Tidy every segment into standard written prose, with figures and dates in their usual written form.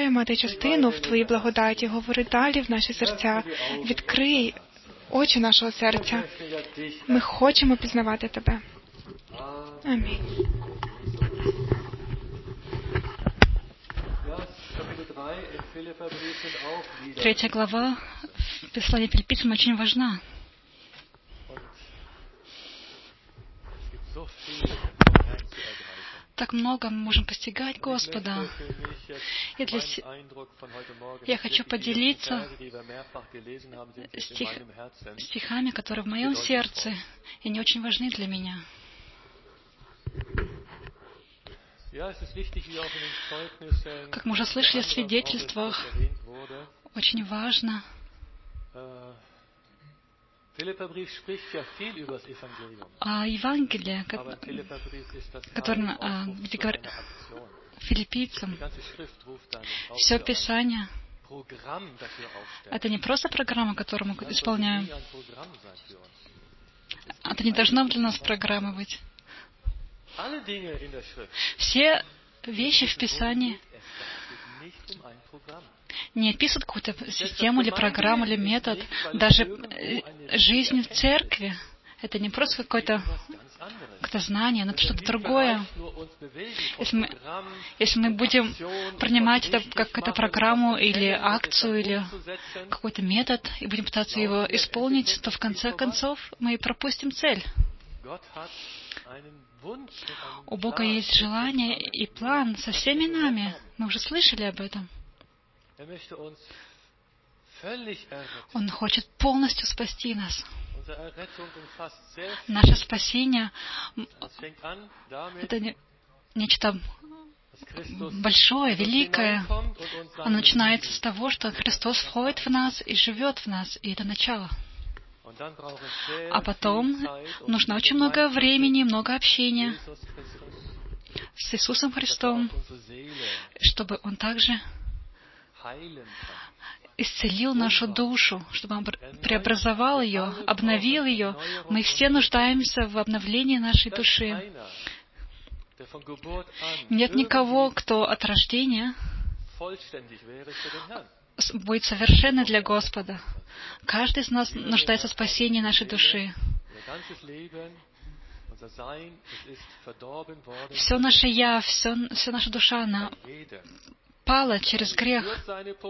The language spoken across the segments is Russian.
мати частину в Твоїй благодаті. Говори далі в наші серця. Відкрий очі нашого серця. Ми хочемо пізнавати Тебе. Амінь. 3 глава послания Филиппийцам очень важна. Так много мы можем постигать Господа. Я хочу поделиться стихами, которые в моем сердце, и они очень важны для меня. Как мы уже слышали в свидетельствах, очень важно. А Евангелие, которое где говорит филиппийцам, все Писание, это не просто программа, которую мы исполняем. Это не должно для нас программа быть. Все вещи в Писании не описывают какую-то систему или программу или метод. Даже жизнь в церкви — это не просто какое-то знание, но это что-то другое. Если мы будем принимать это как какую-то программу или акцию, или какой-то метод, и будем пытаться его исполнить, то в конце концов мы пропустим цель. У Бога есть желание и план со всеми нами. Мы уже слышали об этом. Он хочет полностью спасти нас. Наше спасение — это нечто большое, великое. Оно начинается с того, что Христос входит в нас и живет в нас, и это начало. А потом нужно очень много времени, много общения с Иисусом Христом, чтобы Он также исцелил нашу душу, чтобы Он преобразовал ее, обновил ее. Мы все нуждаемся в обновлении нашей души. Нет никого, кто от рождения будет совершенный для Господа. Каждый из нас нуждается в спасении нашей души. Все наше «я», все наша душа, она пала через грех.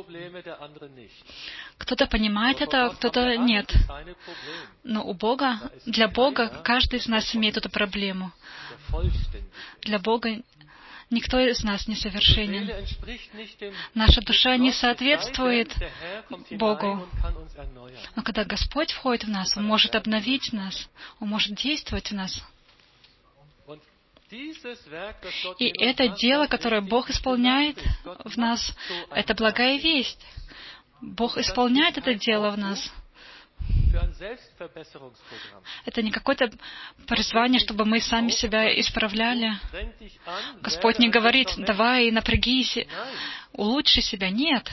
Кто-то понимает это, а кто-то нет. Но у Бога, для Бога, каждый из нас имеет эту проблему. Для Бога никто из нас не совершенен. Наша душа не соответствует Богу. Но когда Господь входит в нас, Он может обновить нас, Он может действовать в нас. И это дело, которое Бог исполняет в нас, это благая весть. Бог исполняет это дело в нас. Это не какое-то призвание, чтобы мы сами себя исправляли. Господь не говорит: давай, напрягись, улучши себя. Нет.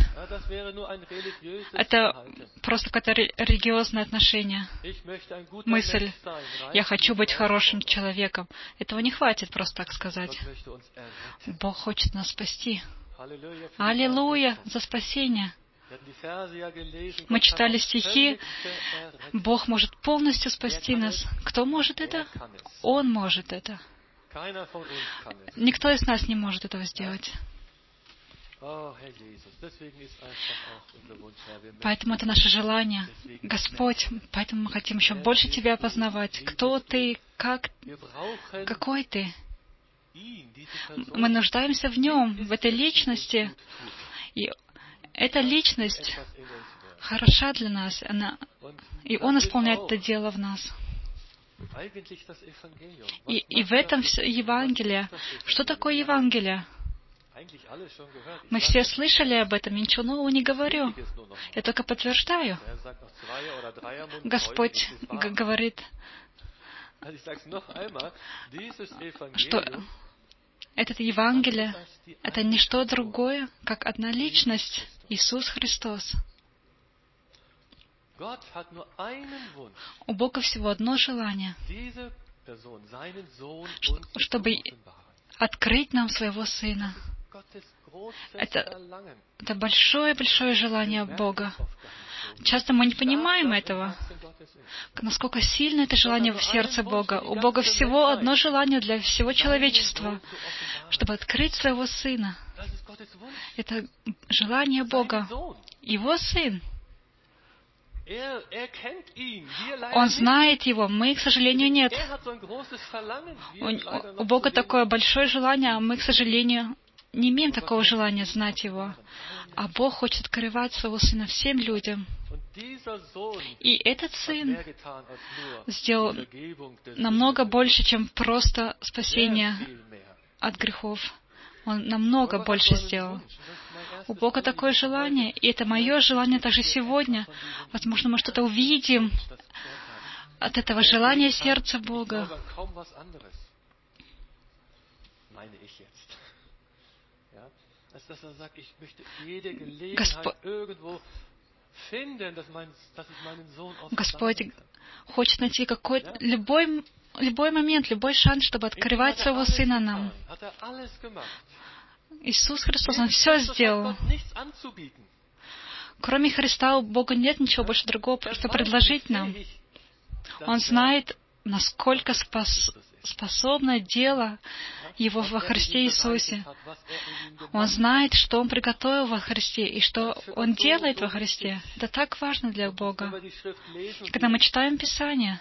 Это просто какое-то религиозное отношение. Мысль: я хочу быть хорошим человеком. Этого не хватит просто так сказать. Бог хочет нас спасти. Аллилуйя за спасение. Мы читали стихи. Бог может полностью спасти нас. Кто может это? Он может это. Никто из нас не может этого сделать. Поэтому это наше желание. Господь, поэтому мы хотим еще больше Тебя познавать. Кто Ты? Какой Ты? Мы нуждаемся в Нем, в этой личности. И эта личность хороша для нас, и Он исполняет это дело в нас. И в этом все Евангелие. Что такое Евангелие? Мы все слышали об этом, я ничего нового не говорю. Я только подтверждаю. Господь говорит, что это Евангелие — это не что другое, как одна личность — Иисус Христос. У Бога всего одно желание, чтобы открыть нам Своего Сына. Это большое-большое желание Бога. Часто мы не понимаем этого, насколько сильно это желание в сердце Бога. У Бога всего одно желание для всего человечества, чтобы открыть Своего Сына. Это желание Бога. Его Сын. Он знает Его, мы, к сожалению, нет. У Бога такое большое желание, а мы, к сожалению, не имеем такого желания знать Его. А Бог хочет открывать Своего Сына всем людям. И этот Сын сделал намного больше, чем просто спасение от грехов. Он намного больше сделал. У Бога такое желание, и это мое желание также сегодня. Возможно, мы что-то увидим от этого желания сердца Бога. Господь хочет найти любой момент, любой шанс, чтобы открывать Своего Сына нам. Иисус Христос, Он все сделал. Кроме Христа у Бога нет ничего больше другого, что предложить нам. Он знает, насколько способно дело Его во Христе Иисусе. Он знает, что Он приготовил во Христе и что Он делает во Христе. Это так важно для Бога. Когда мы читаем Писание,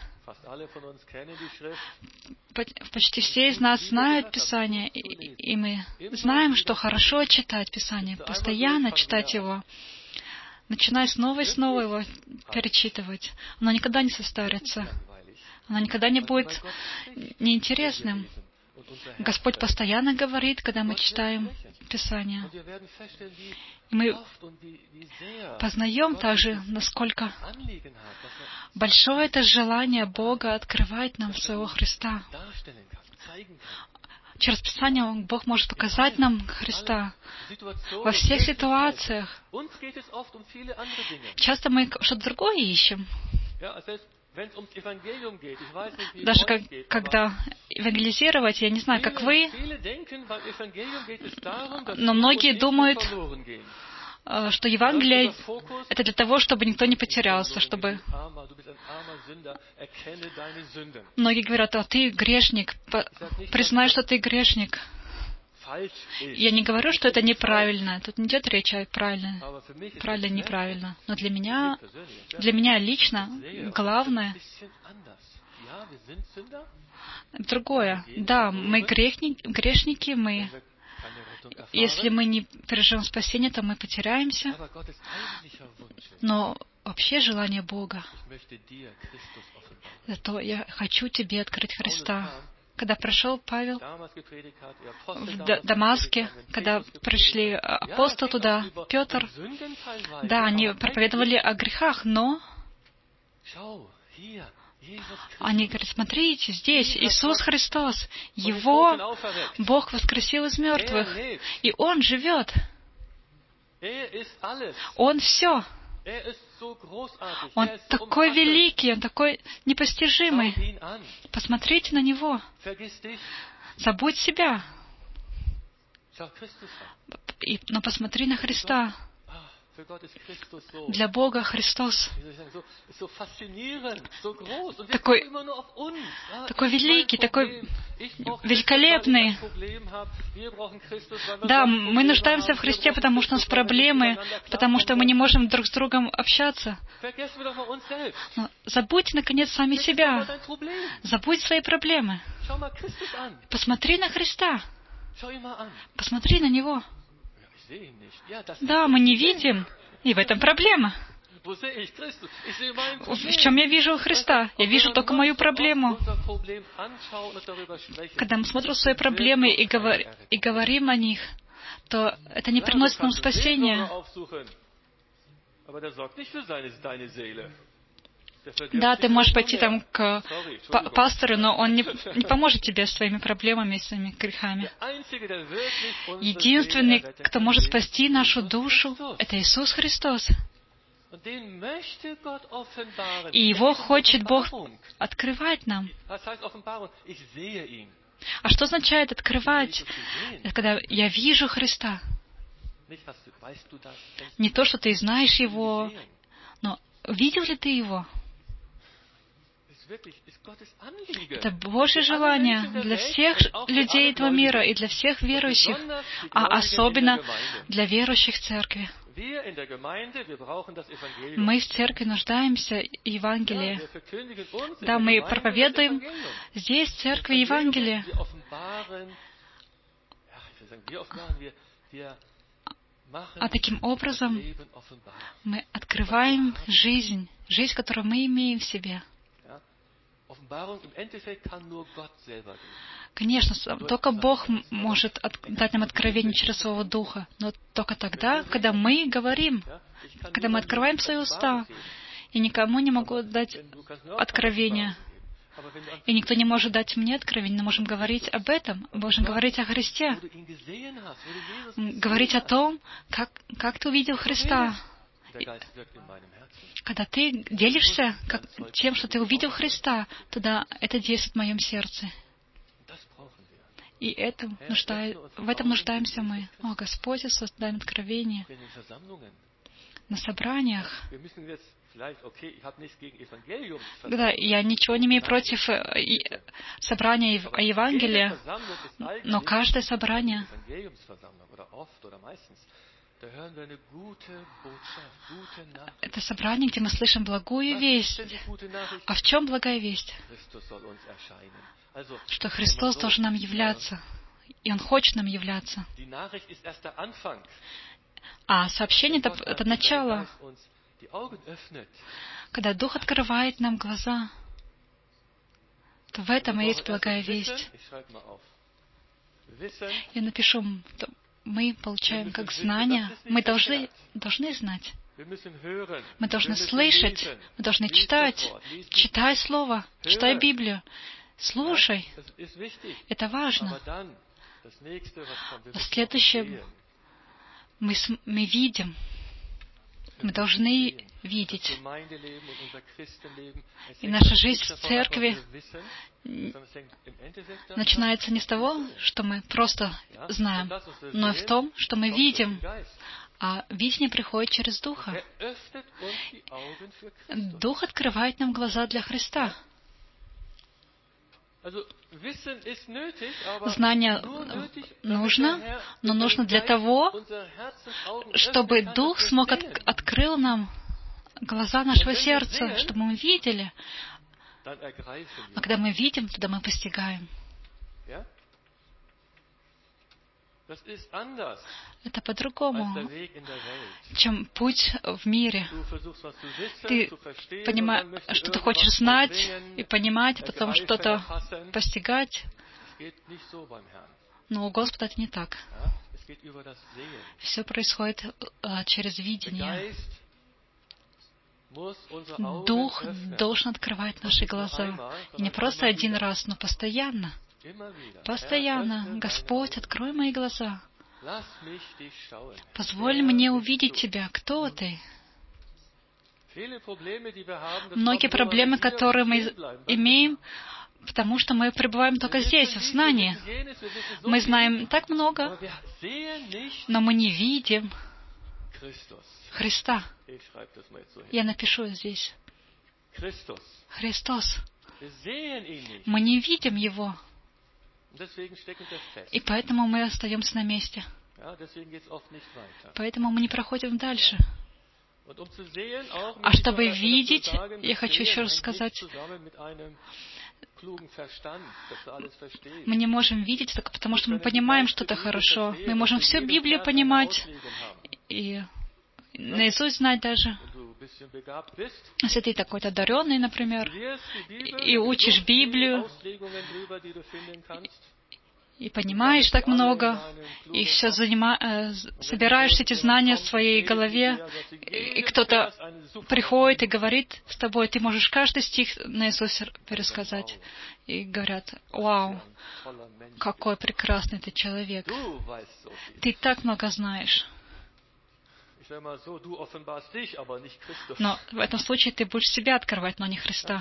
почти все из нас знают Писание, и мы знаем, что хорошо читать Писание, постоянно читать его, начиная снова и снова его перечитывать. Оно никогда не состарится. Оно никогда не будет неинтересным. Господь постоянно говорит, когда мы читаем Писание. И мы познаем также, насколько большое это желание Бога открывать нам Своего Христа. Через Писание Бог может показать нам Христа во всех ситуациях. Часто мы что-то другое ищем. Даже когда евангелизировать, я не знаю, как вы, но многие думают, что Евангелие — это для того, чтобы никто не потерялся, чтобы... Многие говорят: «А ты грешник, признай, что ты грешник». Я не говорю, что это неправильно. Тут не идет речь о правильно, неправильно. Но для меня лично главное другое. Да, мы грешники, мы. Если мы не переживем спасение, то мы потеряемся. Но вообще желание Бога — это я хочу тебе открыть Христа. Когда пришел Павел в Дамаске, когда пришли апостолы туда, Петр, да, они проповедовали о грехах, но они говорят: смотрите, здесь Иисус Христос, Его Бог воскресил из мертвых, и Он живет. Он все. Он такой великий, Он такой непостижимый. Посмотрите на Него. Забудь себя. Но посмотри на Христа. Для Бога Христос такой великий, такой великолепный. Да, мы нуждаемся в Христе, потому что у нас проблемы, потому что мы не можем друг с другом общаться. Но забудьте, наконец, сами себя. Забудь свои проблемы. Посмотри на Христа. Посмотри на Него. Да, мы не видим, и в этом проблема. В чем я вижу Христа? Я вижу только мою проблему. Когда мы смотрим свои проблемы и говорим о них, то это не приносит нам спасения. Да, ты можешь пойти там к пастору, но он не поможет тебе своими проблемами, своими грехами. Единственный, кто может спасти нашу душу, это Иисус Христос. И Его хочет Бог открывать нам. А что означает открывать? Это когда я вижу Христа. Не то, что ты знаешь Его, но видел ли ты Его? Это Божье желание для всех людей этого мира и для всех верующих, а особенно для верующих в церкви. Мы в церкви нуждаемся в Евангелии. Да, мы проповедуем здесь, в церкви, Евангелие. А таким образом мы открываем жизнь, которую мы имеем в себе. Конечно, только Бог может дать нам откровение через Своего Духа, но только тогда, когда мы говорим, когда мы открываем свои уста. И никому не могу дать откровение. И никто не может дать мне откровение, но можем говорить об этом, можем говорить о Христе. Говорить о том, как ты увидел Христа. Когда ты делишься тем, что ты увидел Христа, тогда это действует в моем сердце. И в этом нуждаемся мы. О, Господь, дай нам откровение. На собраниях. Да, я ничего не имею против собрания о Евангелии, но каждое собрание это собрание, где мы слышим благую весть. А в чем благая весть? Что Христос должен нам являться, и Он хочет нам являться. А сообщение — это начало. Когда Дух открывает нам глаза, то в этом и есть благая весть. Я напишу, мы получаем как знания, мы должны знать. Мы должны слышать, мы должны читать. Читай Слово, читай Библию. Слушай. Это важно. А следующее мы видим. Мы должны видеть. И наша жизнь в церкви начинается не с того, что мы просто знаем, но и в том, что мы видим. А видение приходит через Духа. Дух открывает нам глаза для Христа. Знание нужно, но нужно для того, чтобы Дух открыл нам глаза нашего сердца, чтобы мы видели. А когда мы видим, тогда мы постигаем. Это по-другому, чем путь в мире. Ты понимаешь, что ты хочешь знать и понимать, а потом что-то постигать. Но у Господа это не так. Все происходит через видение. Дух должен открывать наши глаза. И не просто один раз, но постоянно. Постоянно. Господь, открой мои глаза. Позволь мне увидеть Тебя. Кто Ты? Многие проблемы, которые мы имеем, потому что мы пребываем только здесь, в знании. Мы знаем так много, но мы не видим Христа. Я напишу здесь. Христос. Мы не видим Его. И поэтому мы остаемся на месте. Поэтому мы не проходим дальше. А чтобы видеть, я хочу еще раз сказать, мы не можем видеть только потому, что мы понимаем что-то хорошо. Мы можем всю Библию понимать и наизусть знать даже. Если ты такой-то одаренный, например, и учишь Библию, и понимаешь так много, и все собираешь эти знания в своей голове, и кто-то приходит и говорит с тобой, ты можешь каждый стих наизусть пересказать. И говорят: «Вау, какой прекрасный ты человек! Ты так много знаешь». Но в этом случае ты будешь себя открывать, но не Христа.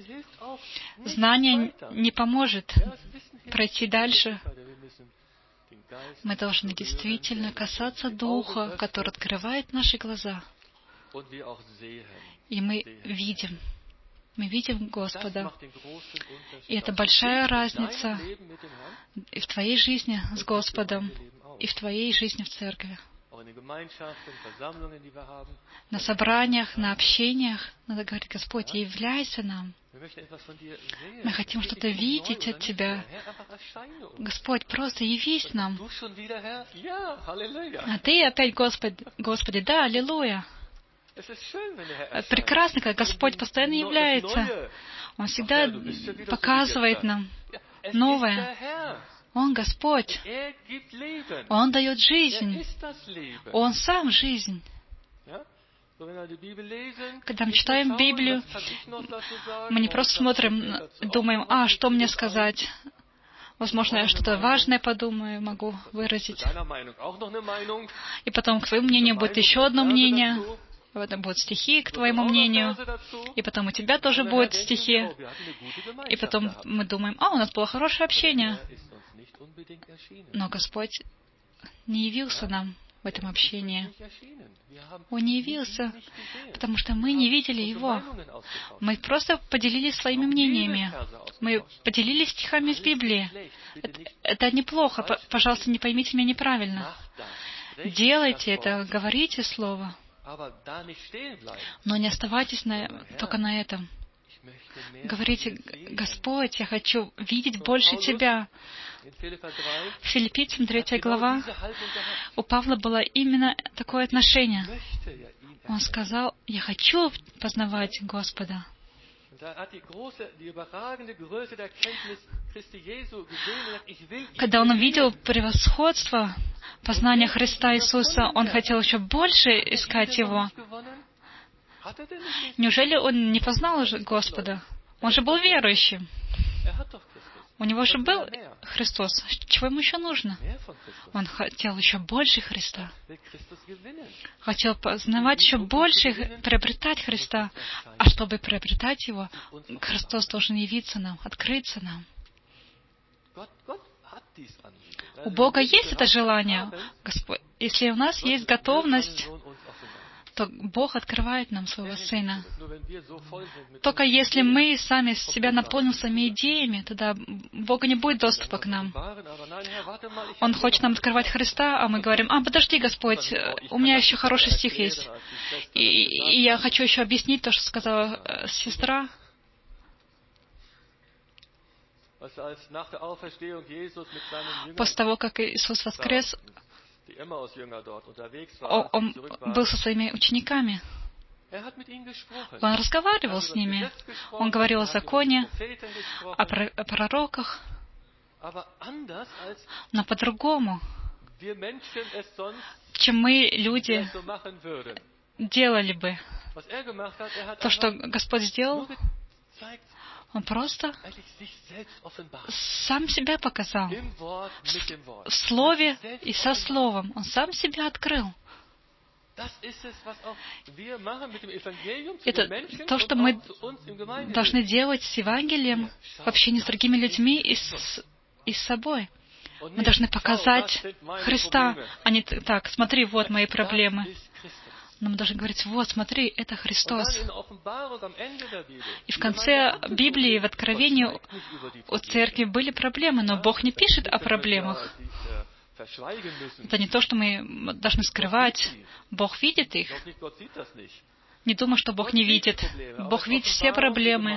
Знание не поможет пройти дальше. Мы должны действительно касаться Духа, который открывает наши глаза. И мы видим Господа. И это большая разница и в твоей жизни с Господом, и в твоей жизни в церкви. На собраниях, на общениях надо говорить: Господь, являйся нам. Мы хотим что-то видеть от Тебя. Господь, просто явись нам. А Ты опять, Господи, да, аллилуйя. Прекрасно, когда Господь постоянно является. Он всегда показывает нам новое. Он Господь. Он дает жизнь. Он сам жизнь. Когда мы читаем Библию, мы не просто смотрим, думаем: что мне сказать? Возможно, я что-то важное подумаю, могу выразить. И потом к твоему мнению будет еще одно мнение. Это будут стихи к твоему мнению. И потом у тебя тоже будут стихи. И потом мы думаем: у нас было хорошее общение. Но Господь не явился нам в этом общении. Он не явился, потому что мы не видели Его. Мы просто поделились своими мнениями. Мы поделились стихами из Библии. Это неплохо. Пожалуйста, не поймите меня неправильно. Делайте это, говорите Слово. Но не оставайтесь только на этом. Говорите: Господь, я хочу видеть больше Тебя. В Филиппийцам 3 глава у Павла было именно такое отношение. Он сказал: я хочу познавать Господа. Когда он увидел превосходство познания Христа Иисуса, он хотел еще больше искать Его. Неужели он не познал уже Господа? Он же был верующим. У него же был Христос. Чего ему еще нужно? Он хотел еще больше Христа. Хотел познавать еще больше, приобретать Христа. А чтобы приобретать Его, Христос должен явиться нам, открыться нам. У Бога есть это желание. Господь, если у нас есть готовность, то Бог открывает нам Своего Сына. Только если мы сами себя наполним своими идеями, тогда Бога не будет доступа к нам. Он хочет нам открывать Христа, а мы говорим: подожди, Господь, у меня еще хороший стих есть. И я хочу еще объяснить то, что сказала сестра. После того, как Иисус воскрес, Он был со своими учениками. Он разговаривал с ними. Он говорил о законе, о пророках. Но по-другому, чем мы, люди, делали бы. То, что Господь сделал, Он просто сам себя показал. В Слове и со Словом. Он сам себя открыл. Это то, что мы должны делать с Евангелием в общении с другими людьми и с собой. Мы должны показать Христа, а не так: смотри, вот мои проблемы. Но мы должны говорить: вот, смотри, это Христос. И в конце Библии, в Откровении, у церкви были проблемы, но Бог не пишет о проблемах. Это не то, что мы должны скрывать. Бог видит их. Не думай, что Бог не видит. Бог видит все проблемы.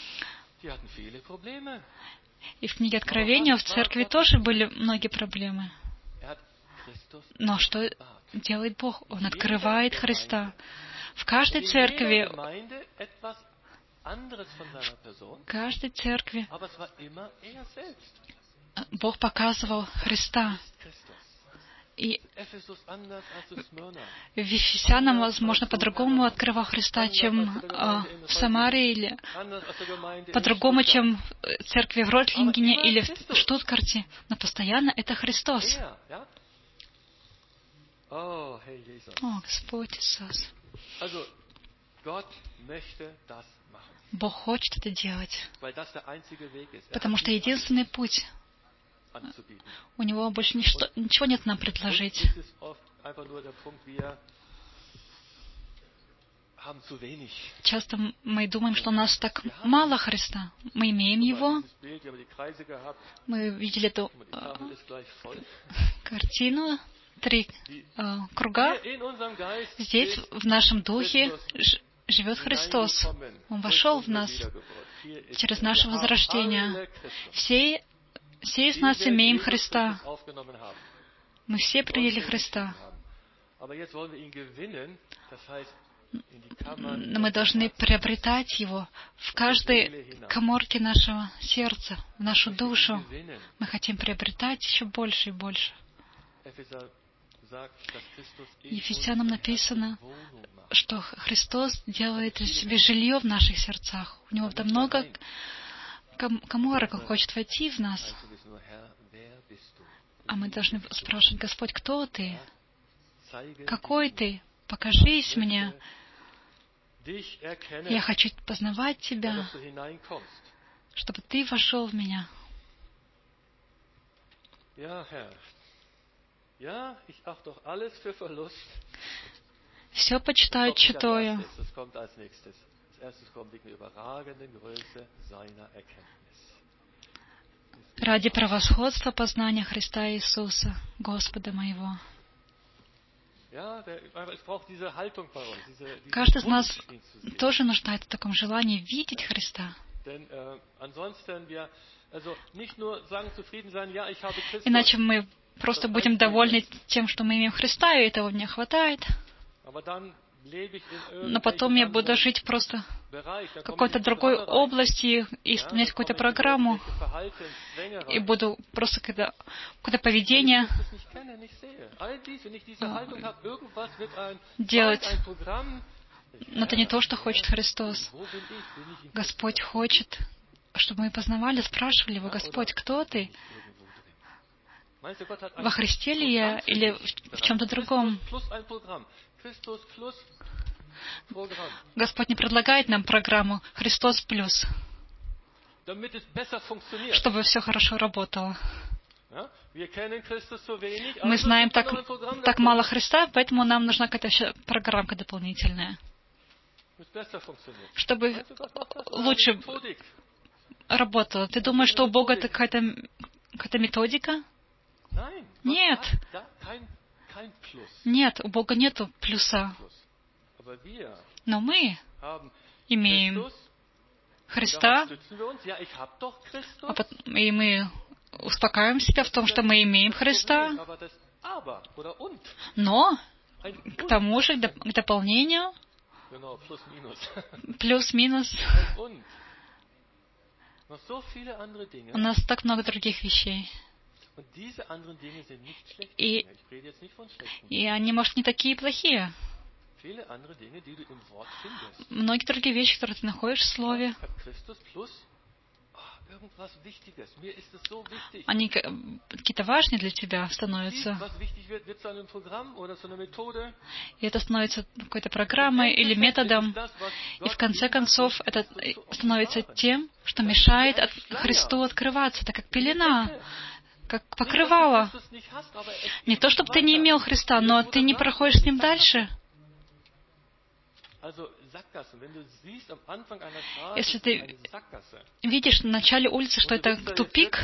И в книге Откровения в церкви тоже были многие проблемы. Но что делает Бог? Он открывает Христа. В каждой церкви, Бог показывал Христа. И в Ефесянам, возможно, по-другому открывал Христа, чем в Самаре, или по-другому, чем в церкви в Ротлингене или в Штутгарте. Но постоянно это Христос. О, Господь Иисус. Бог хочет это делать, потому что единственный путь у него больше ничего нет нам предложить. Часто мы думаем, что у нас так мало Христа. Мы имеем Его. Мы видели эту картину. 3 круга. Здесь, в нашем духе, живет Христос. Он вошел в нас через наше возрождение. Все из нас имеем Христа. Мы все приняли Христа. Но мы должны приобретать Его в каждой каморке нашего сердца, в нашу душу. Мы хотим приобретать еще больше и больше. Ефесянам написано, что Христос делает себе жилье в наших сердцах. У Него там много каморок, Он хочет войти в нас. А мы должны спрашивать: Господь, кто Ты? Какой Ты? Покажись мне. Я хочу познавать Тебя, чтобы Ты вошел в меня. Все почитаю читаю. Ради превосходства познания Христа Иисуса, Господа моего. Каждый из нас тоже нуждается в таком желании видеть Христа. Иначе мы просто будем довольны тем, что мы имеем Христа, и этого мне хватает. Но потом я буду жить просто в какой-то другой области и исполнять какую-то программу, и буду просто какое-то поведение делать. Но это не то, что хочет Христос. Господь хочет, чтобы мы познавали, спрашивали Его: Господь, кто Ты? Во Христе ли я или в чем-то другом? Господь не предлагает нам программу «Христос плюс», чтобы все хорошо работало. Мы знаем так мало Христа, поэтому нам нужна какая-то программка дополнительная, чтобы лучше работало. Ты думаешь, что у Бога это какая-то методика? Нет. Нет, у Бога нету плюса. Но мы имеем Христа, и мы успокаиваем себя в том, что мы имеем Христа, но к тому же, к дополнению, плюс-минус, у нас так много других вещей. И они, может, не такие плохие. Многие другие вещи, которые ты находишь в Слове, они какие-то важные для тебя становятся. И это становится какой-то программой или методом. И в конце концов это становится тем, что мешает Христу открываться. Это как пелена, как покрывало. Не то, чтобы ты не имел Христа, но ты не проходишь с Ним дальше. Если ты видишь в начале улицы, что это тупик,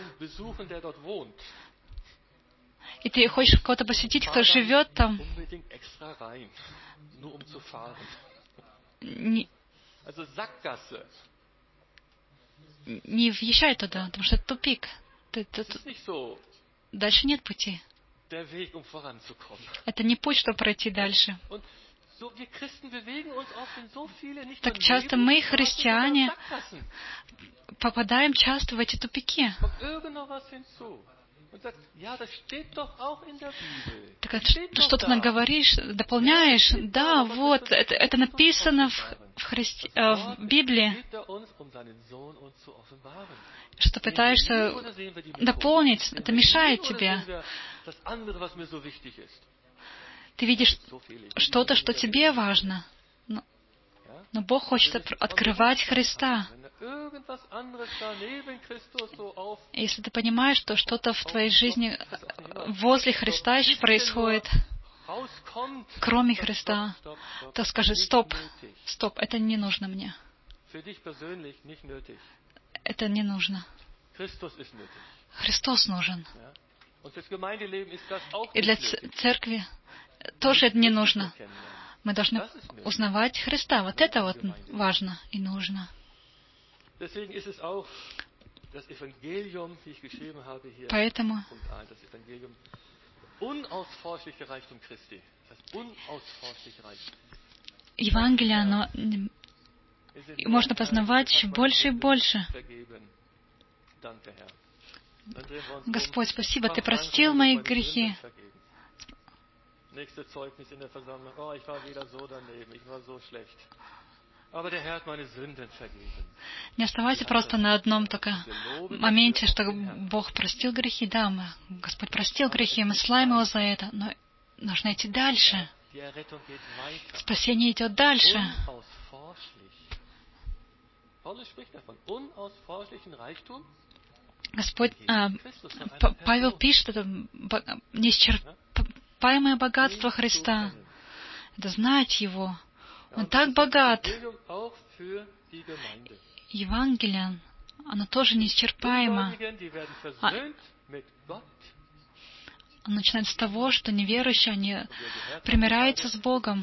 и ты хочешь кого-то посетить, кто живет там, не въезжай туда, потому что это тупик. Дальше нет пути. Это не путь, чтобы пройти дальше. Так часто мы, христиане, попадаем часто в эти тупики. Так что ты наговоришь, дополняешь? Да, вот, это написано в Библии. Что пытаешься дополнить, это мешает тебе. Ты видишь что-то, что тебе важно. Но Бог хочет открывать Христа. Если ты понимаешь, что что-то в твоей жизни возле Христа еще происходит, кроме Христа, то скажи: стоп, стоп, это не нужно мне. Это не нужно. Христос нужен. И для церкви тоже это не нужно. Мы должны узнавать Христа. Вот это вот важно и нужно. Поэтому Евангелие, оно можно познавать еще больше и больше. Господь, спасибо, Ты простил мои грехи. Не оставайся просто на одном только моменте, что Бог простил грехи. Да, Господь простил грехи, мы славим Его за это, но нужно идти дальше. Спасение идет дальше. Господь, Павел пишет, это неисчерпаемое богатство Христа. Это знать Его. Он так богат. Евангелие, оно тоже неисчерпаемо. Он начинается с того, что неверующие, они примиряются с Богом.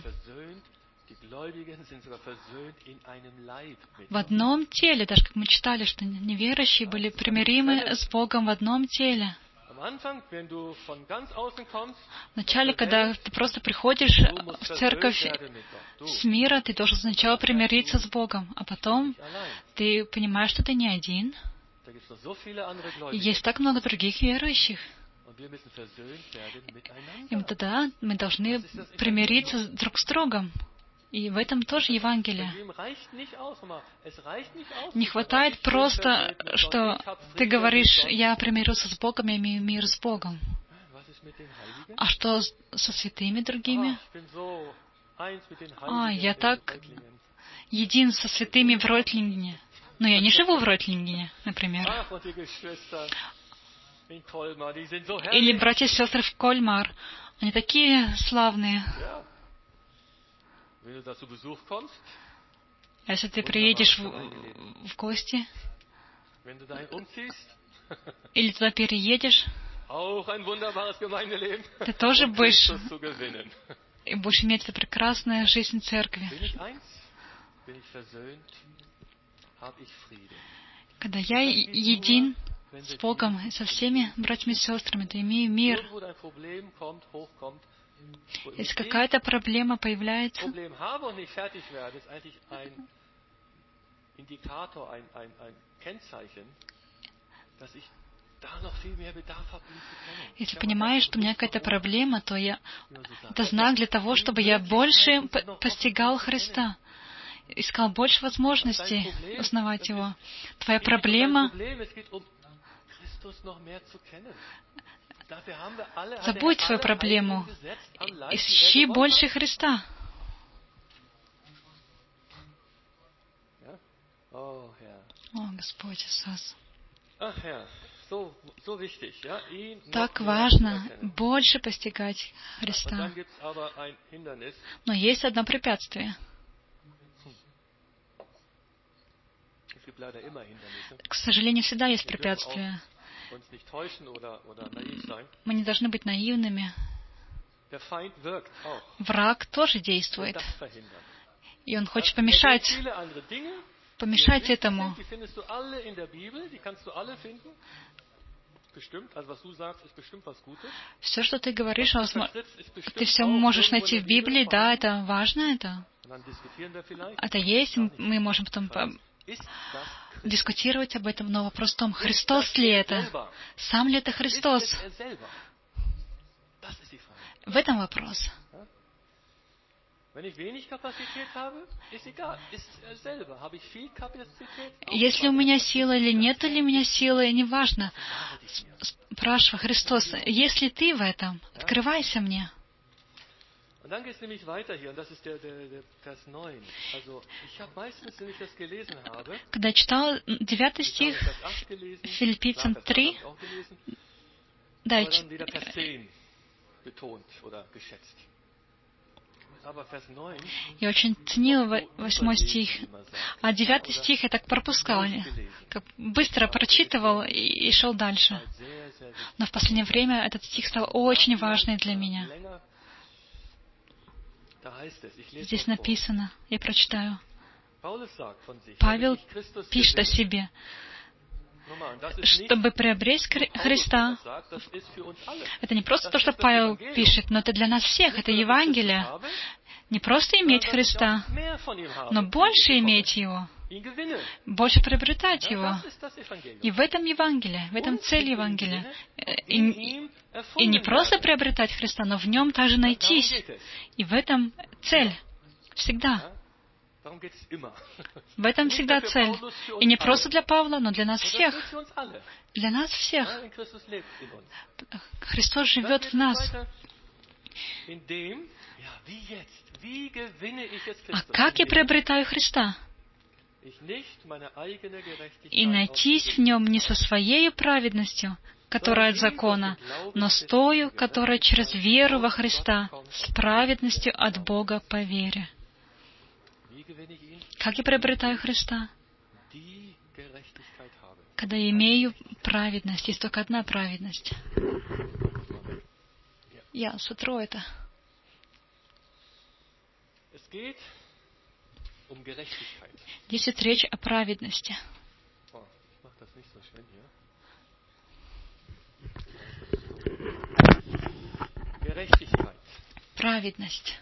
В одном теле, даже как мы читали, что неверующие были примиримы с Богом в одном теле. Вначале, когда ты просто приходишь в церковь с мира, ты должен сначала примириться с Богом, а потом ты понимаешь, что ты не один. И есть так много других верующих. И тогда мы должны примириться друг с другом. И в этом тоже Евангелие. Не хватает просто, что ты говоришь: я примирился с Богом, я имею мир с Богом. А что со святыми другими? Я так един со святыми в Ройтлингене. Но я не живу в Ройтлингене, например. Или братья и сестры в Кольмар. Они такие славные. А если ты приедешь в гости, или туда переедешь, ты тоже будешь иметь эту прекрасную жизнь церкви. Когда я един с Богом и со всеми братьями и сестрами, то имею мир. Если какая-то проблема появляется, если понимаешь, что у меня какая-то проблема, то это знак для того, чтобы я больше постигал Христа, искал больше возможностей узнавать Его. Твоя проблема... Забудь свою проблему. Ищи больше Христа. О, Господь Иисус. Так важно больше постигать Христа. Но есть одно препятствие. К сожалению, всегда есть препятствия. Мы не должны быть наивными. Враг тоже действует. И он хочет помешать этому. Все, что ты говоришь, ты все можешь найти в Библии, да, это важно, это есть, мы можем потом дискутировать об этом, но вопрос в том, Христос ли это? Сам ли это Христос? В этом вопрос. Если у меня сила или нет ли у меня силы, неважно. Спрашивай: Христос, есть ли Ты в этом? Открывайся мне. Когда я читал 9 стих, Филиппийцам 3, да, я очень ценил 8 стих, а 9 стих я так пропускал, как быстро прочитывал и шел дальше. Но в последнее время этот стих стал очень важный для меня. Здесь написано, я прочитаю. Павел пишет о себе. Чтобы приобрести Христа, это не просто то, что Павел пишет, но это для нас всех, это Евангелие. Не просто иметь Христа, но больше иметь Его, больше приобретать Его. И в этом Евангелие, в этом цель Евангелия. И не просто приобретать Христа, но в Нем также найтись. И в этом цель. Всегда. В этом всегда цель. И не просто для Павла, но для нас всех. Для нас всех. Христос живет в нас. А как я приобретаю Христа? И найтись в Нем не со своей праведностью, которая от закона, но с тою, которая через веру во Христа, с праведностью от Бога по вере. Как я приобретаю Христа? Когда я имею праведность. Есть только одна праведность. Я сотру это. Здесь идет речь о праведности. Праведность.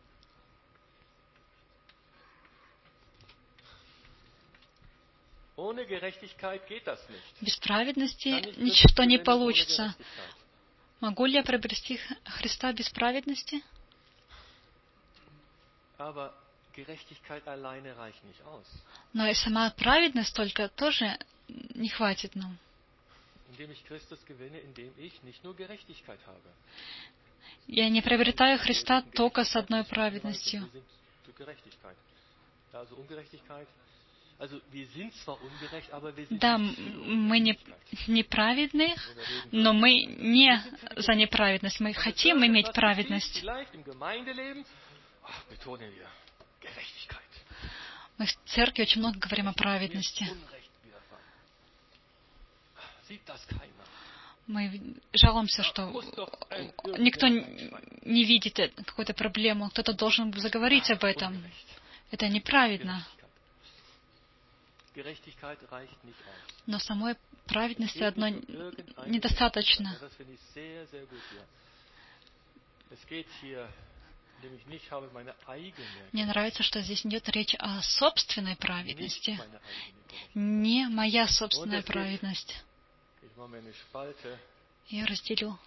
Без праведности ничто не получится. Могу ли я приобрести Христа без праведности? Но и сама праведность только тоже не хватит нам. Я не приобретаю Христа только с одной праведностью. Да, мы не праведны, но мы не за неправедность. Мы хотим иметь праведность. Мы в церкви очень много говорим о праведности. Мы жалуемся, что никто не видит какую-то проблему. Кто-то должен заговорить об этом. Это неправедно. Но самой праведности одной недостаточно. Мне нравится, что здесь идет речь о собственной праведности. Не моя собственная праведность. Я разделю.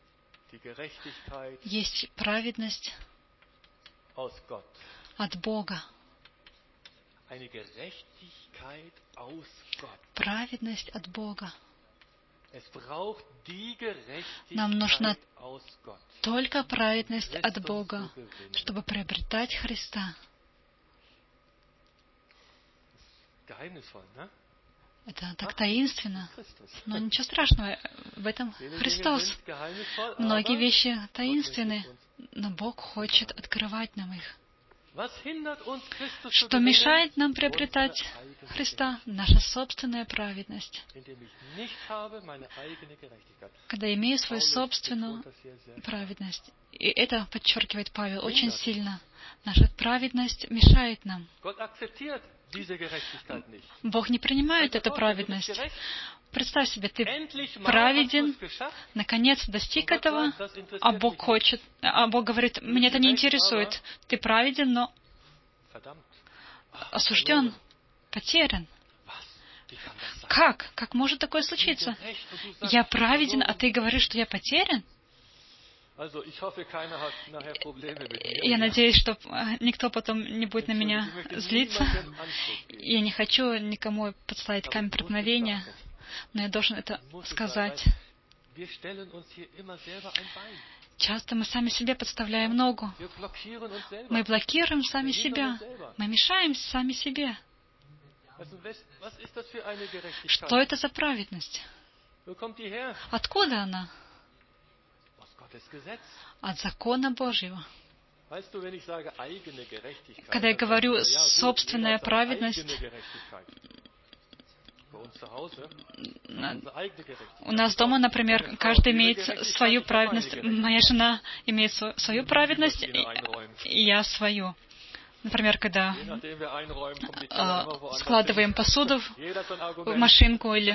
Есть праведность от Бога. Праведность от Бога. Нам нужна только праведность от Бога, чтобы приобретать Христа. Это так таинственно. Но ничего страшного, в этом Христос. Многие вещи таинственны, но Бог хочет открывать нам их. Что мешает нам приобретать Христа? Наша собственная праведность. Когда я имею свою собственную праведность. И это подчеркивает Павел очень сильно. Наша праведность мешает нам. Бог не принимает эту праведность. Представь себе, ты праведен, наконец достиг этого, а Бог хочет, а Бог говорит, меня это не интересует. Ты праведен, но осужден, потерян. Как? Как может такое случиться? Я праведен, а ты говоришь, что я потерян? Я надеюсь, что никто потом не будет на меня злиться. Я не хочу никому подставить камень преткновения, но я должен это сказать. Часто мы сами себе подставляем ногу. Мы блокируем сами себя. Мы мешаем сами себе. Что это за праведность? Откуда она? От закона Божьего. Когда я говорю «собственная праведность», у нас дома, например, каждый имеет свою праведность. Моя жена имеет свою праведность, и я свою. Например, когда складываем посуду в машинку или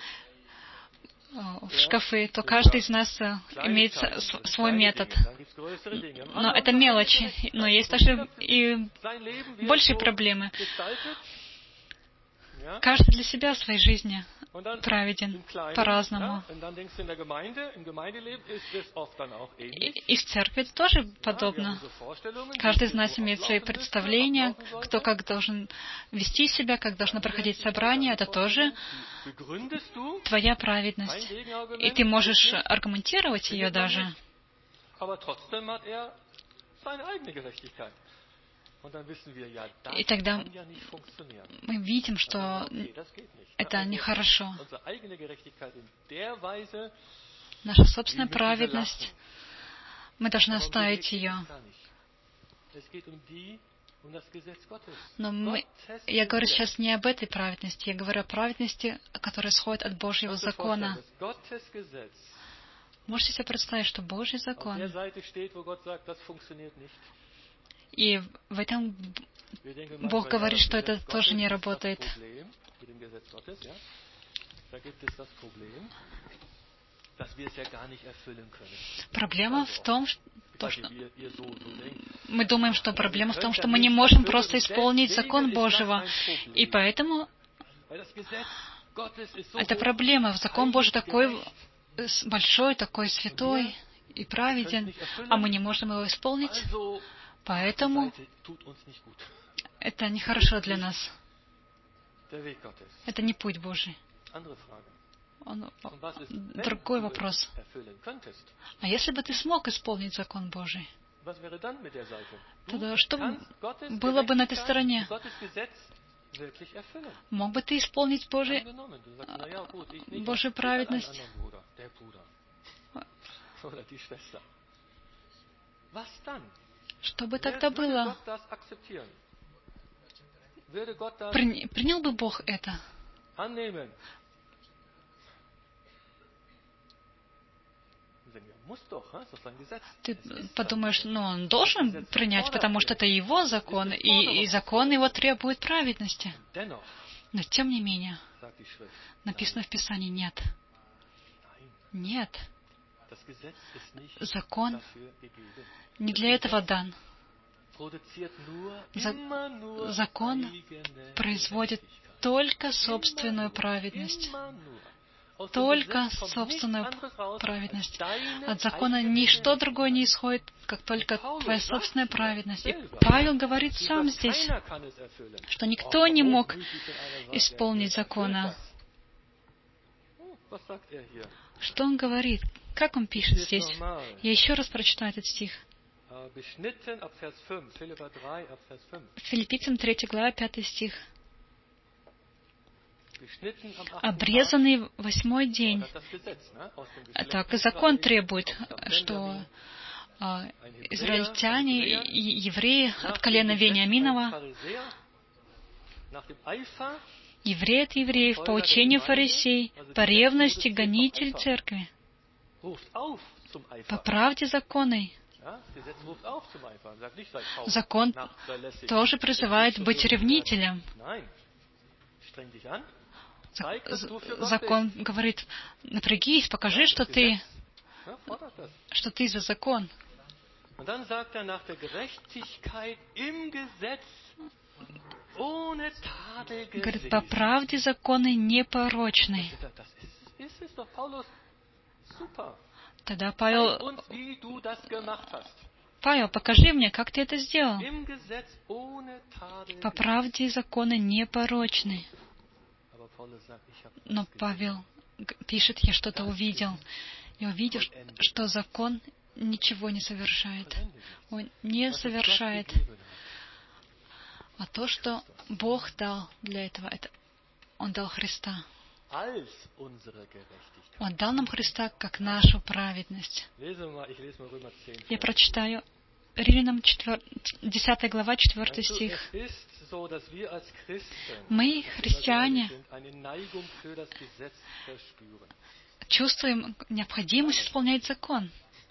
в шкафы, то каждый из нас имеет свой метод. Но это мелочи. Но есть также и большие проблемы. Каждый для себя в своей жизни праведен по-разному. И в церкви это тоже подобно. Каждый из нас имеет свои представления, кто как должен вести себя, как должно проходить собрание. Это тоже твоя праведность. И ты можешь аргументировать ее даже. И тогда мы видим, что это нехорошо. Наша собственная праведность, мы должны оставить ее. Но я говорю сейчас не об этой праведности, я говорю о праведности, которая исходит от Божьего закона. Можете себе представить, что Божий закон, и в этом Бог говорит, что это тоже не работает. Проблема в том, что мы думаем, что проблема в том, что мы не можем просто исполнить закон Божьего. И поэтому это проблема. Закон Божий такой большой, такой святой и праведен, а мы не можем его исполнить. Поэтому это нехорошо для нас. Это не путь Божий. Другой вопрос. А если бы ты смог исполнить закон Божий, тогда что было бы на этой стороне? Мог бы ты исполнить Божию праведность? Что бы тогда было? Принял бы Бог это? Ты подумаешь, он должен принять, потому что это его закон, и закон его требует праведности. Но тем не менее, написано в Писании, нет. Нет. Закон не для этого дан. Закон производит только собственную праведность. Только собственную праведность. От закона ничто другое не исходит, как только твоя собственная праведность. И Павел говорит сам здесь, что никто не мог исполнить закона. Что он говорит? Как он пишет здесь? Я еще раз прочитаю этот стих. Филиппийцам 3 глава, 5 стих. Обрезанный 8-й день. Так и закон требует, что израильтяне и евреи от колена Вениаминова, евреи от евреев, по учению фарисей, по ревности гонитель церкви, по правде законной. Закон тоже призывает быть ревнителем. Закон говорит, напрягись, покажи, что ты за закон. Говорит, по правде законы непорочны. Тогда Павел, покажи мне, как ты это сделал. По правде законы непорочны. Но Павел пишет, я что-то увидел. Я увидел, что закон ничего не совершает. Он не совершает. А то, что Бог дал для этого, это Он дал Христа. Он дал нам Христа как нашу праведность. Я прочитаю Римлянам 10 глава, 4 стих. Мы, христиане, чувствуем необходимость исполнять закон.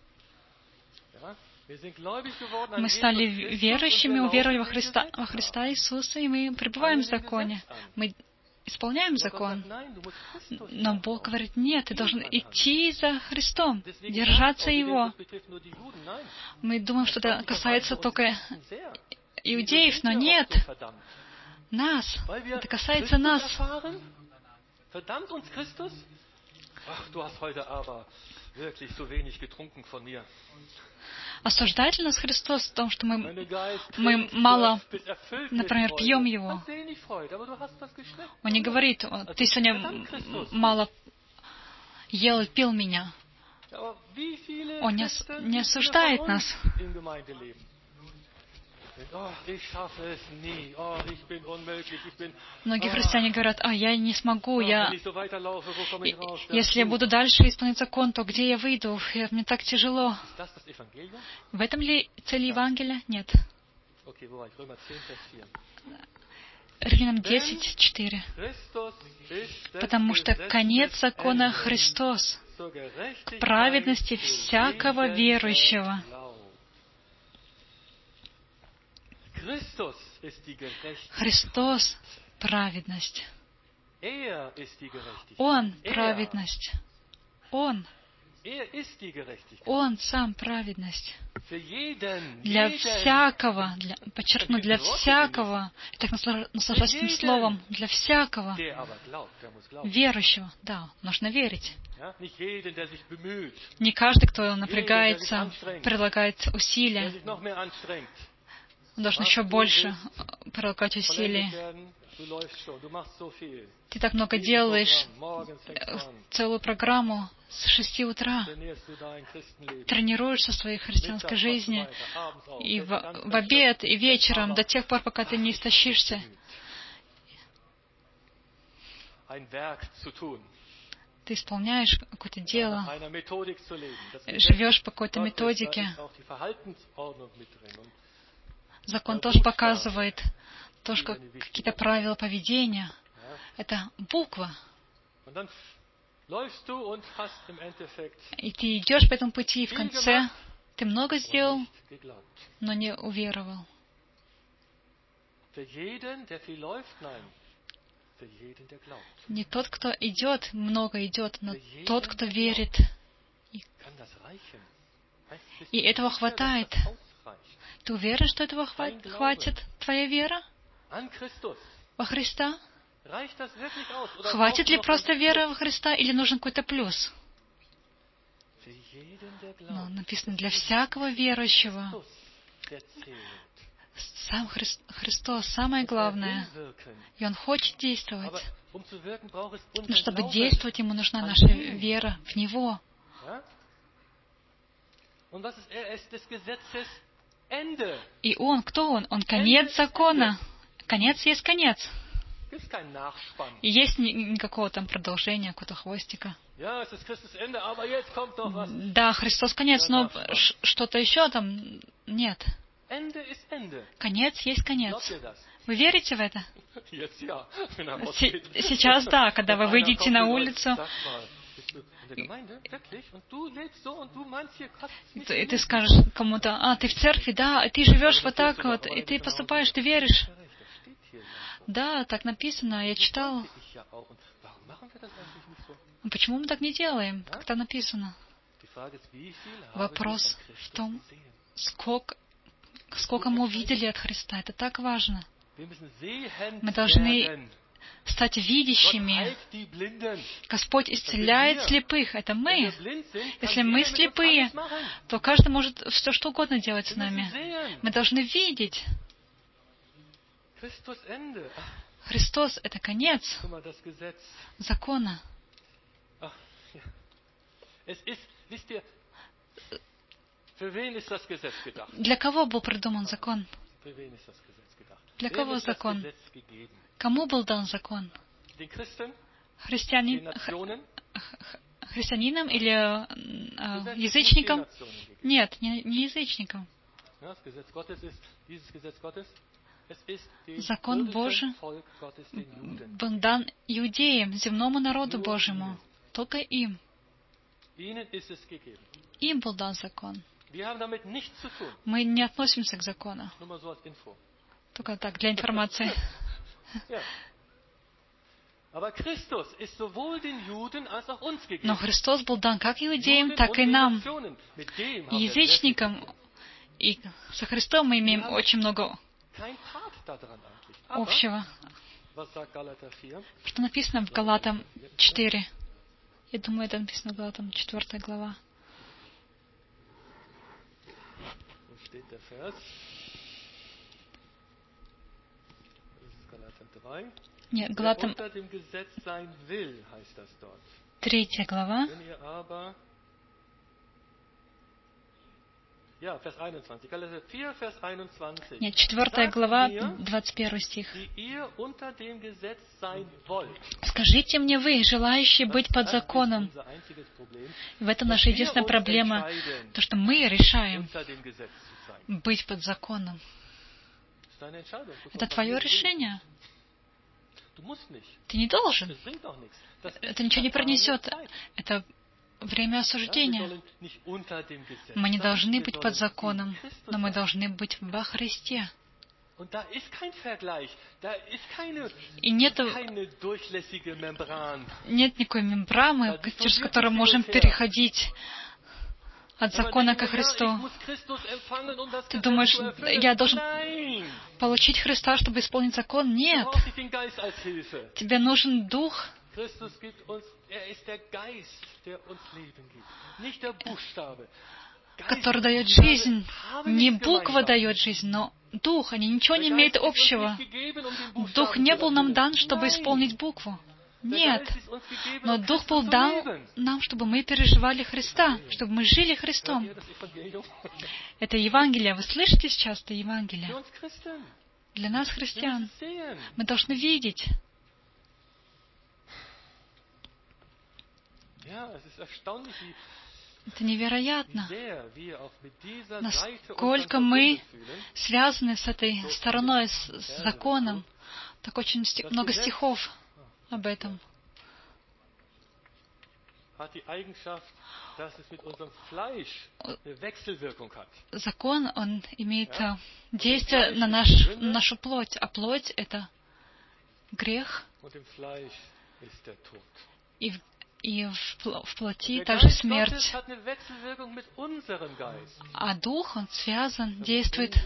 Мы стали верующими, уверовали во Христа Иисуса, и мы пребываем в законе. Мы исполняем закон. Но Бог говорит, нет, ты должен идти за Христом, держаться Его. Мы думаем, что это касается только иудеев, но нет. Нас. Это касается нас. Осуждает ли нас Христос в том, что мы мало, например, пьем Его? Он не говорит, ты сегодня мало ел и пил меня. Он не осуждает нас. Многие христиане говорят, я не смогу, если я буду дальше исполнять закон, то где я выйду? Мне так тяжело. В этом ли цель Евангелия? Нет. Римлянам 10:4. Потому что конец закона Христос к праведности всякого верующего. Христос — праведность. Он — праведность. Он сам праведность. Для всякого, подчеркну, для всякого, я так наслаждаюсь этим словом, для всякого верующего, да, нужно верить. Не каждый, кто напрягается, прилагает усилия, он должен еще больше прилагать усилий. Ты так много делаешь, целую программу с 6 утра. Тренируешься в своей христианской жизни. И в обед, и вечером, до тех пор, пока ты не истощишься. Ты исполняешь какое-то дело, живешь по какой-то методике. Закон тоже показывает то, что какие-то правила поведения. Это буква. И ты идешь по этому пути, и в конце ты много сделал, но не уверовал. Не тот, кто идет, много идет, но тот, кто верит. И этого хватает. Ты уверен, что этого хватит? Твоя вера во Христа? Хватит ли просто вера во Христа, или нужен какой-то плюс? Но написано, для всякого верующего. Сам Христос самое главное. И Он хочет действовать. Но чтобы действовать, Ему нужна наша вера в Него. И Он, кто Он? Он конец закона. Конец есть конец. И есть никакого там продолжения, какого-то хвостика. Да, Христос конец, но что-то еще там нет. Конец есть конец. Вы верите в это? Сейчас да, когда вы выйдете на улицу, и ты скажешь кому-то, ты в церкви, да, и ты живешь вот так вот, и ты поступаешь, ты веришь. Да, так написано, я читал. Почему мы так не делаем, как там написано? Вопрос в том, сколько мы увидели от Христа. Это так важно. Мы должны стать видящими. Господь исцеляет слепых. Это мы. Если мы слепые, то каждый может все что угодно делать с нами. Мы должны видеть. Христос — это конец закона. Для кого был придуман закон? Для кого закон? Кому был дан закон? Христианинам или язычникам? Нет, не язычникам. Закон Божий был дан иудеям, земному народу Божьему. Только им. Им был дан закон. Мы не относимся к закону. Только так, для информации. Но Христос был дан как иудеям, так и нам, и язычникам. И со Христом мы имеем очень много общего. Что написано в Галатам 4? Я думаю, это написано в Галатам 4 глава. Нет, Галатам 3 глава. Нет, 4 глава, 21 стих. «Скажите мне вы, желающие быть под законом». В этом наша единственная проблема, то, что мы решаем быть под законом. Это твое решение. Ты не должен. Это ничего не принесет. Это время осуждения. Мы не должны быть под законом, но мы должны быть во Христе. И нет никакой мембраны, через которую мы можем переходить от закона ко Христу. Ты думаешь, я должен получить Христа, чтобы исполнить закон? Нет. Тебе нужен Дух, который дает жизнь. Не буква дает жизнь, но Дух. Они ничего не имеют общего. Дух не был нам дан, чтобы исполнить букву. Нет. Но Дух был дан нам, чтобы мы переживали Христа, чтобы мы жили Христом. Это Евангелие. Вы слышите сейчас это Евангелие? Для нас, христиан. Мы должны видеть. Это невероятно, насколько мы связаны с этой стороной, с законом. Так очень много стихов об этом. Закон, он имеет действие на нашу плоть, а плоть — это грех, и в плоти также смерть. А Дух, он связан, действует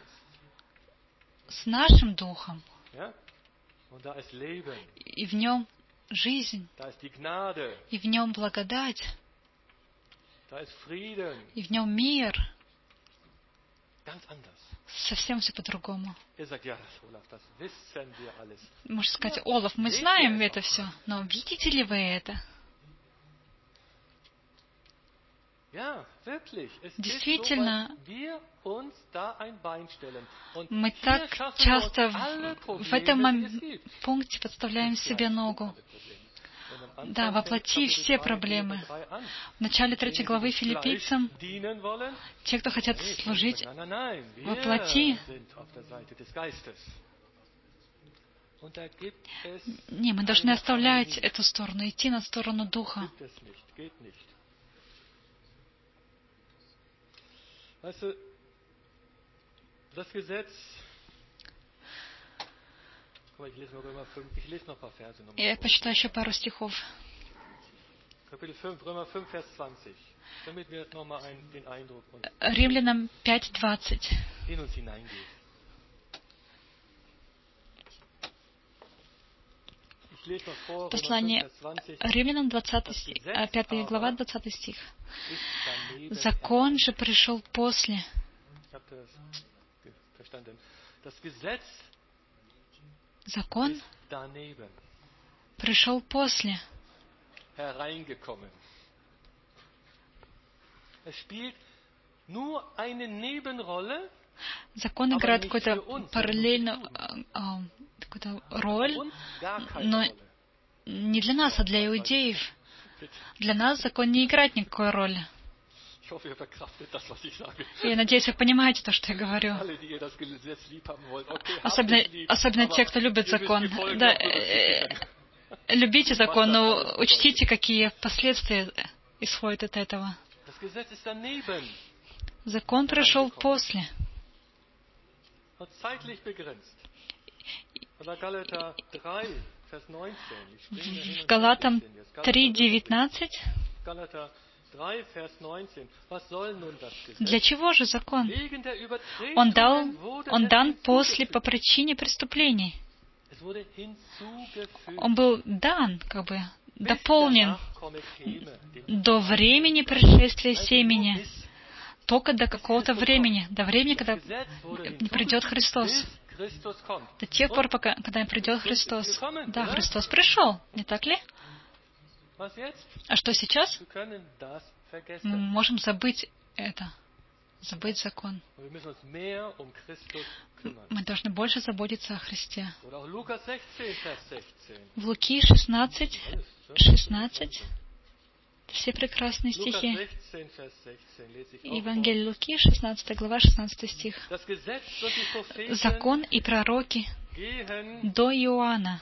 с нашим Духом. И в нем жизнь, и в нем благодать, и в нем мир. Совсем все по-другому. Можно сказать: Олаф, мы знаем это все, но видите ли вы это? Действительно, мы так часто в этом пункте подставляем себе ногу. Да, воплоти все проблемы. В начале 3 главы Филиппийцам те, кто хотят служить, воплоти. Не, мы должны оставлять эту сторону, идти на сторону Духа. Я почитаю еще пару стихов. Римлянам 5:20. Послание Римлянам 5 глава, 20 стих. Закон же пришел после. Закон пришел после. Закон играет какую-то параллельную какую-то роль, но не для нас, а для иудеев. Для нас закон не играет никакой роли. Я надеюсь, вы понимаете то, что я говорю. Особенно те, кто любит закон. Да, любите закон, но учтите, какие последствия исходят от этого. Закон пришел после. В Галатам 3:19. Для чего же закон? Он дан после по причине преступлений. Он был дан, дополнен до времени пришествия семени. Только до какого-то времени. До времени, когда не придет Христос. До тех пор, когда не придет Христос. Да, Христос пришел, не так ли? А что сейчас? Мы можем забыть это. Забыть закон. Мы должны больше заботиться о Христе. В Луки 16:16. Все прекрасные стихи. Евангелие Луки, 16 глава, 16 стих. Закон и пророки до Иоанна.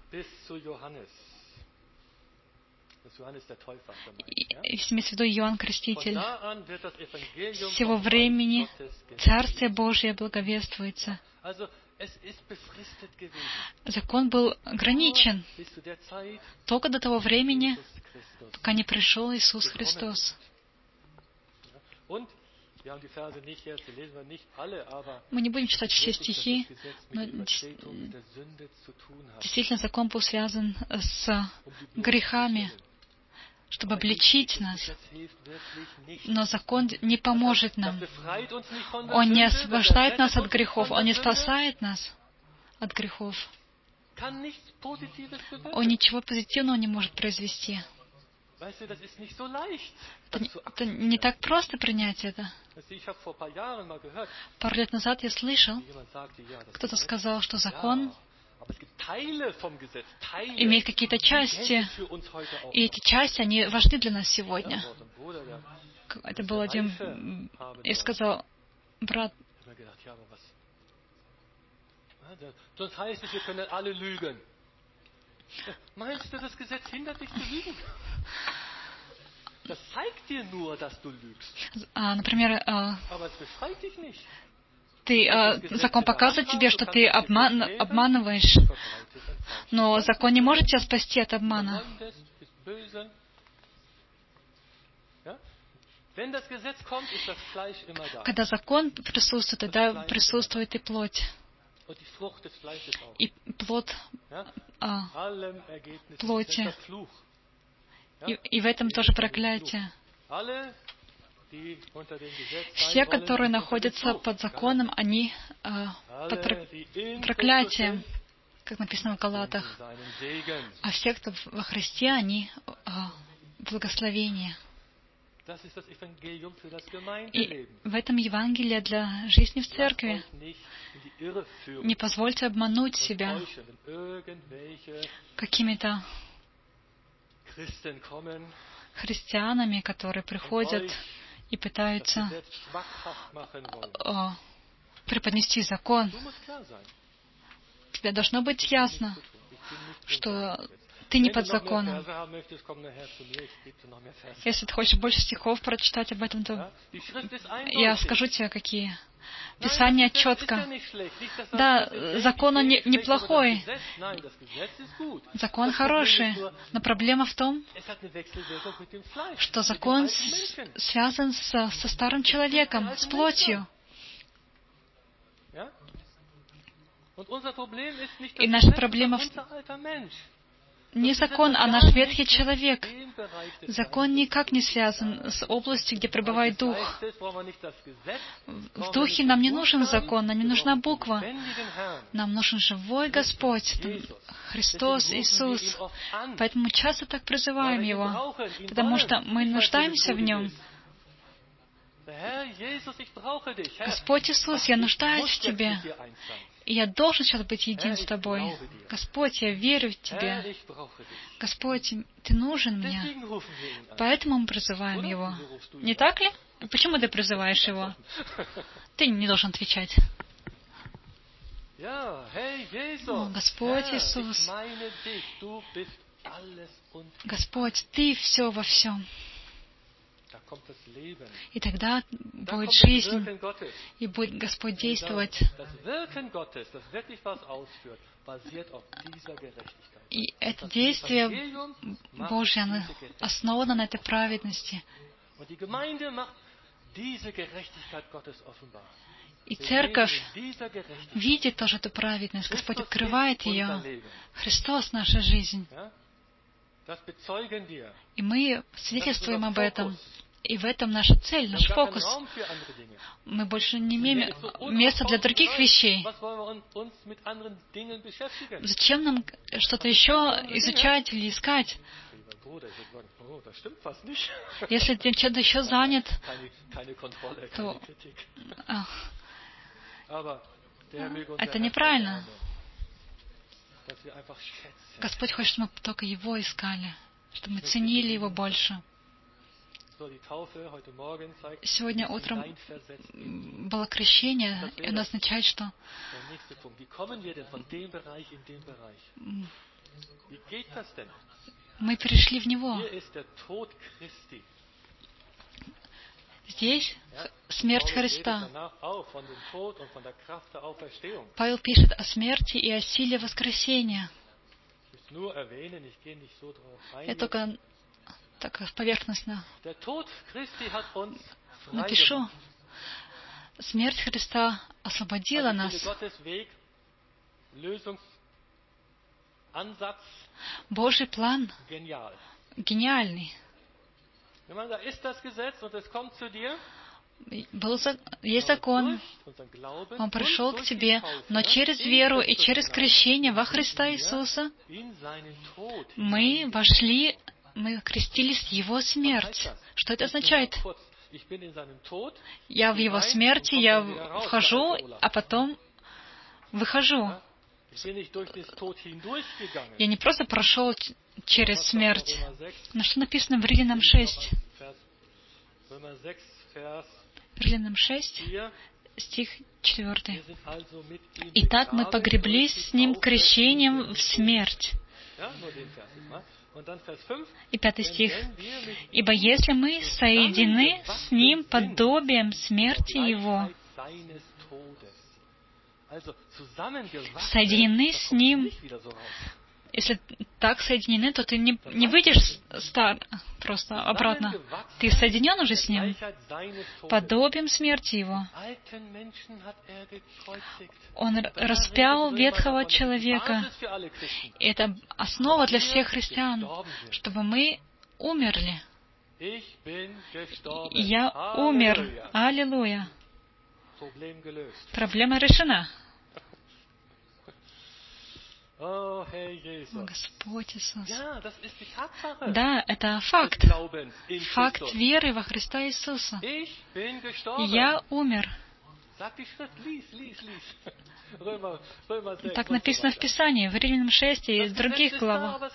Имеется в виду Иоанн Креститель. С сего времени Царствие Божие благовествуется. Закон был ограничен только до того времени, пока не пришел Иисус Христос. Мы не будем читать все стихи, но действительно закон был связан с грехами, чтобы обличить нас. Но закон не поможет нам. Он не освобождает нас от грехов. Он не спасает нас от грехов. Он ничего позитивного не может произвести. Это не так просто принять это. Пару лет назад я слышал, кто-то сказал, что закон имеет какие-то части, и эти части, они важны для нас сегодня. Это был один, я сказал, брат, например, закон показывает тебе, что ты обманываешь, но закон не может тебя спасти от обмана. Когда закон присутствует, тогда присутствует и плоть. И плод плоти. И в этом тоже проклятие. Все, которые находятся под законом, они под проклятием, как написано в Галатах. А все, кто во Христе, они благословение. И в этом Евангелие для жизни в церкви. Не позвольте обмануть себя какими-то христианами, которые приходят и пытаются преподнести закон. Тебе должно быть ясно, что ты не под законом. Если ты хочешь больше стихов прочитать об этом, то я скажу тебе, какие. Писание четко. Да, закон он неплохой. Закон хороший. Но проблема в том, что закон связан со старым человеком, с плотью. И наша проблема не закон, а наш ветхий человек. Закон никак не связан с областью, где пребывает Дух. В Духе нам не нужен закон, нам не нужна буква. Нам нужен живой Господь, Христос, Иисус. Поэтому мы часто так призываем Его, потому что мы нуждаемся в Нем. Господь Иисус, я нуждаюсь в Тебе. И я должен сейчас быть един с Тобой. Господь, я верю в Тебя. Господь, Ты нужен мне. Поэтому мы призываем Его. Не так ли? Почему ты призываешь Его? Ты не должен отвечать. О, Господь Иисус, Господь, Ты все во всем. И тогда будет жизнь, и будет Господь действовать. И это действие Божье, оно основано на этой праведности. И церковь видит тоже эту праведность. Господь открывает ее. Христос — наша жизнь. И мы свидетельствуем об этом. И в этом наша цель, наш фокус. Мы больше не имеем места для других вещей. Зачем нам что-то еще изучать или искать? Если ты чем-то еще занят, то это неправильно. Господь хочет, чтобы мы только Его искали, чтобы мы ценили Его больше. Сегодня утром было крещение, и оно означает, что мы перешли в Него. Здесь смерть Христа. Павел пишет о смерти и о силе воскресения. Я только так поверхностно напишу. Смерть Христа освободила нас. Божий план гениальный. Есть закон, он пришел к тебе, но через веру и через крещение во Христа Иисуса мы вошли, мы крестились в Его смерть. Что это означает? Я в Его смерти, я вхожу, а потом выхожу. Я не просто прошел через смерть. Но что написано в Римлянам 6? Римлянам 6, стих 4. «Итак мы погреблись с Ним крещением в смерть». И 5 стих. «Ибо если мы соединены с Ним подобием смерти Его», соединены с Ним. Если так соединены, то ты не выйдешь просто обратно. Ты соединен уже с Ним. Подобием смерти Его. Он распял ветхого человека. И это основа для всех христиан, чтобы мы умерли. Я умер. Аллилуйя. Проблема решена. Господь Иисус. Да, это факт. Факт веры во Христа Иисуса. Я умер. Так написано в Писании, в Римлянам 6 и в других главах.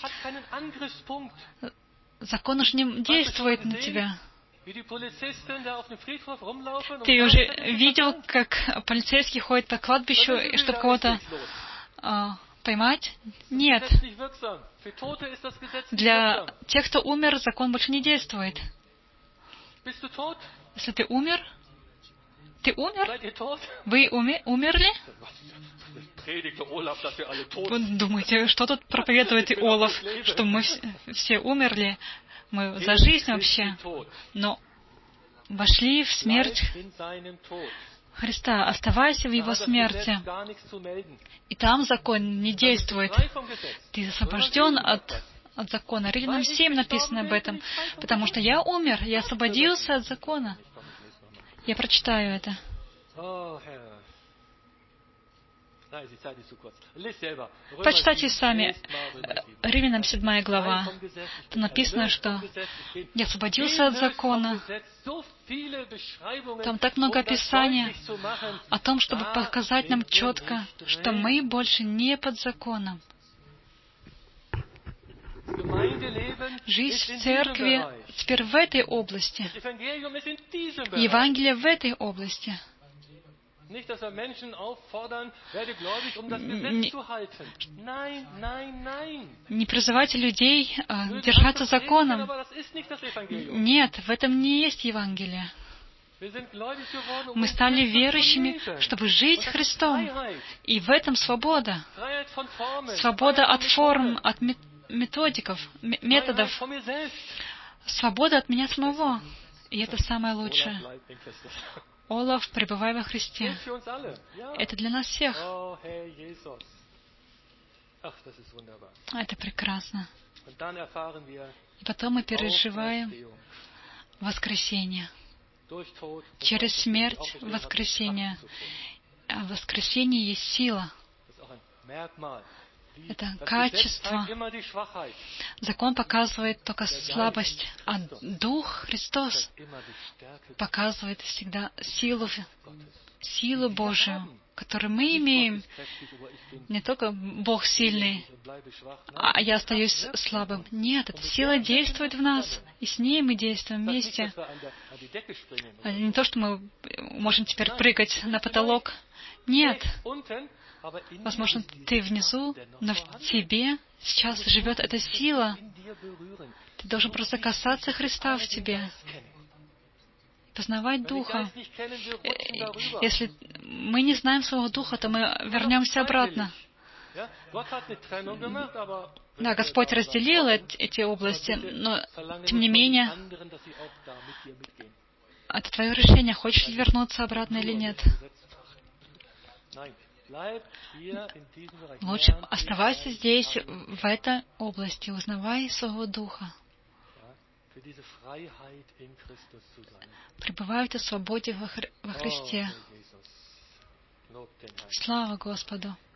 Закон уж не действует на тебя. Ты уже видел, как полицейский ходит по кладбищу, чтобы кого-то поймать? Нет. Для тех, кто умер, закон больше не действует. Если ты умер, ты умер? Вы умерли? Вы думаете, что тут проповедует Олаф, что мы все умерли? Мы за жизнь вообще. Но вошли в смерть Христа, оставайся в Его смерти. И там закон не действует. Ты освобожден от закона. Римлянам 7 написано об этом. Потому что я умер, я освободился от закона. Я прочитаю это. Прочитайте сами. Римлянам 7 глава. Там написано, что я освободился от закона. Там так много описаний о том, чтобы показать нам четко, что мы больше не под законом. Жизнь в церкви теперь в этой области. Евангелие в этой области. Не призывайте людей держаться законом. Нет, в этом не есть Евангелие. Мы стали верующими, чтобы жить Христом. И в этом свобода. Свобода от форм, от методов. Свобода от меня самого. И это самое лучшее. Олаф, пребывай во Христе. Это для нас всех. Это прекрасно. И потом мы переживаем воскресение. Через смерть воскресение. А воскресение есть сила. Это качество. Закон показывает только слабость, а Дух Христос показывает всегда силу Божию, которую мы имеем. Не только Бог сильный, а я остаюсь слабым. Нет, эта сила действует в нас, и с ней мы действуем вместе. Не то, что мы можем теперь прыгать на потолок. Нет. Возможно, ты внизу, но в тебе сейчас живет эта сила. Ты должен просто касаться Христа в тебе. Познавать Духа. Если мы не знаем своего Духа, то мы вернемся обратно. Да, Господь разделил эти области, но, тем не менее, это твое решение, хочешь ли вернуться обратно или нет. Лучше оставайся здесь, в этой области, узнавай своего Духа. Пребывай в свободе во Христе. Слава Господу!